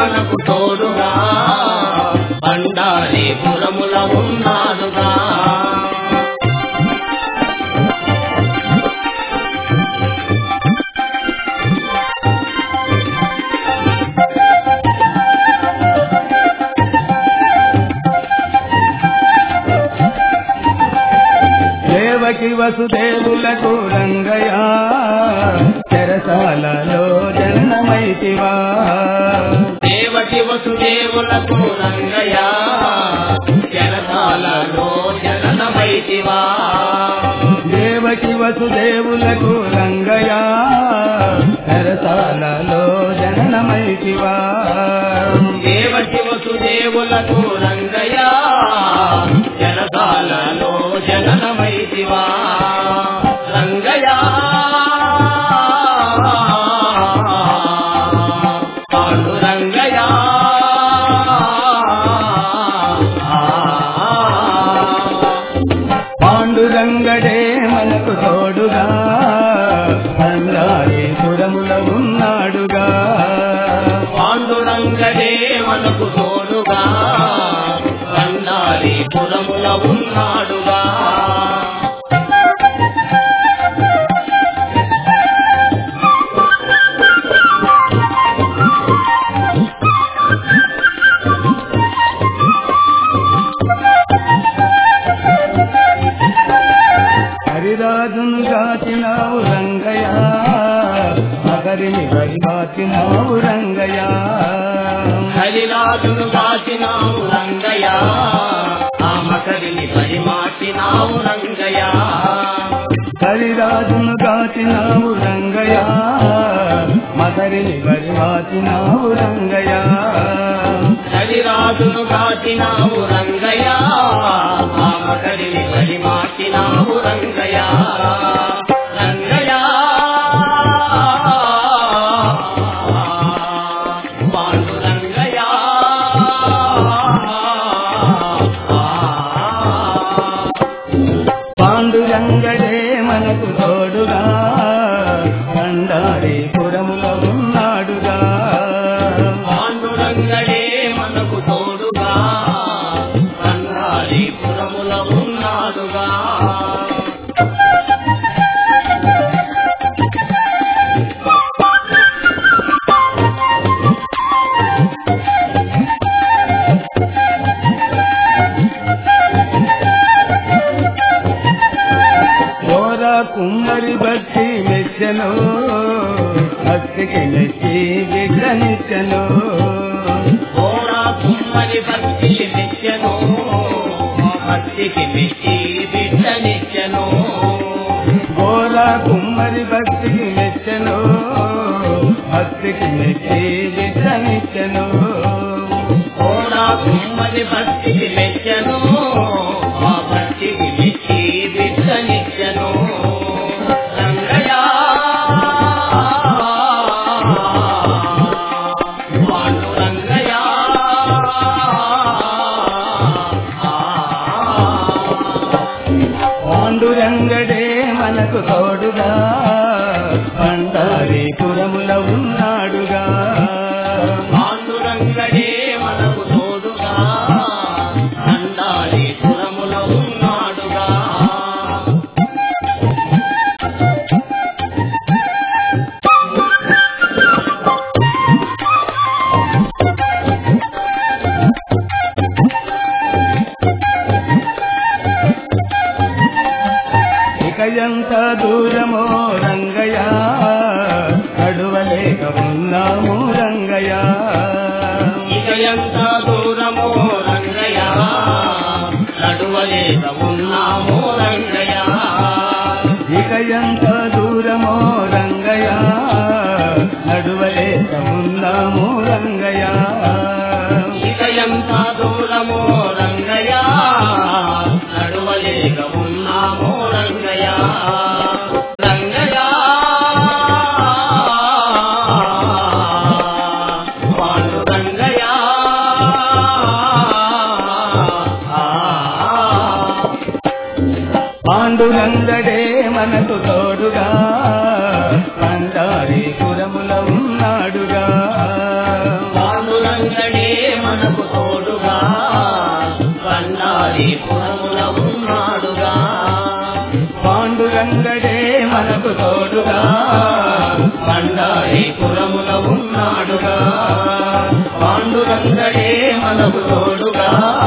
మనకు తోడుగా పండారీపురముల ఉన్నాడుగా. దేవకి వసుదేవులకు రంగయ్య చెరసాలలో జననమైతివా. దేవకి వసుదేవులకు రంగయ్య చెరసాలలో జననమైతివా. దేవకి వసుదేవులకు రంగయ్య చెరసాలలో జననమైతివా. దేవకి వసుదేవులకు రంగయ్య చెరసాలలో జననమైతివా. రంగయ్య పాండురంగయ్య పాండురంగడే మనకు తోడుగా పండారీపురముల ఉన్నాడుగా. పాండురంగడే మనకు తోడుగా పండారీపురముల ఉన్నాడుగా. హరిరాజును గాచినావు రంగయ్య మగరిని పరిమాచినావు రంగయ్య. హరిరాజును కాచినావు రంగయ్య ఆ మకరిని పరిమాచినావు రంగయ్య. హరిరాజును గాచినావు రంగయ్య మగరిని పరిమాచినావు రంగయ్య. హరిరాజును కాచినావు రంగయ్య ఆ మకరిని పరిమాచినావు రంగయ్య. రంగయ్య పాండురంగయ్య పాండురంగడే మనకు తోడుగా పండారీపురముల ఉన్నాడుగా. పాండురంగడే మనకు తోడుగా పండారీపురముల ఉన్నాడుగా. కుమ్మరి భక్తి మెచ్చను భక్తికి మెచ్చి బిడ్డనిచ్చను. కుమ్మరి భక్తి మెచ్చను భక్తికి మెచ్చి బిడ్డనిచ్చను. కుమ్మరి భక్తికి మెచ్చను భక్తికి మెచ్చి బిడ్డనిచ్చను. కుమ్మరి భక్తికి మెచ్చను భక్తికి మెచ్చి బిడ్డనిచ్చను. రంగయ్య పాండురంగయ్య పాండురంగడే మనకు తోడుగా పండారీపురముల ఉన్నాడుగా. పాండురంగడే మనకు తోడుగా పండారీపురముల ఉన్నాడుగా. ఇక ఎంత దూరమో రంగయ్య నడువలేక ఉన్నాము రంగయ్య. ఇక ఎంత దూరమో రంగయ్య నడువలేక ఉన్నాము రంగయ్య. ఇక ఎంత దూరమో రంగయ్య నడువలేక ఉన్నాము రంగయ్య. ఇక ఎంత దూరమో రంగయ్య నడువలేక ఉన్నాము రంగయ్య. రంగయ్య పాండురంగయ్య పాండురంగడే మనకు తోడుగా పండారీపురముల ఉన్నాడుగా. పాండురంగ మనకు తోడుగా పండారీపురమున ఉన్నాడుగా పాండురంగడే మనకు తోడుగా పండారీపురమున ఉన్నాడుగా పాండురంగడే మనకు తోడుగా